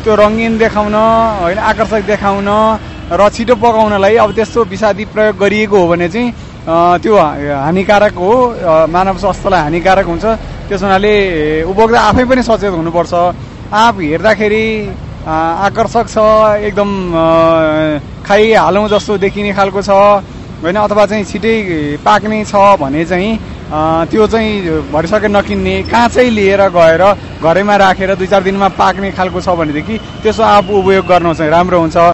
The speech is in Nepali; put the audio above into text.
त्यो रङ्गीन देखाउन होइन आकर्षक देखाउन र छिटो पकाउनलाई अब त्यस्तो विषादी प्रयोग गरिएको हो भने चाहिँ त्यो हानिकारक हो, मानव स्वास्थ्यलाई हानिकारक हुन्छ। त्यस हुनाले उपभोक्ता आफै पनि सचेत हुनुपर्छ। आँप हेर्दाखेरि आकर्षक छ, एकदम खाइहालौँ जस्तो देखिने खालको छ होइन, अथवा चाहिँ छिटै पाक्ने छ भने चाहिँ त्यो चाहिँ भरिसके नकिन्ने, काँचै लिएर गएर घरैमा राखेर 2-4 दिनमा पाक्ने खालको छ भनेदेखि त्यसो आँप उपयोग गर्नु चाहिँ राम्रो हुन्छ।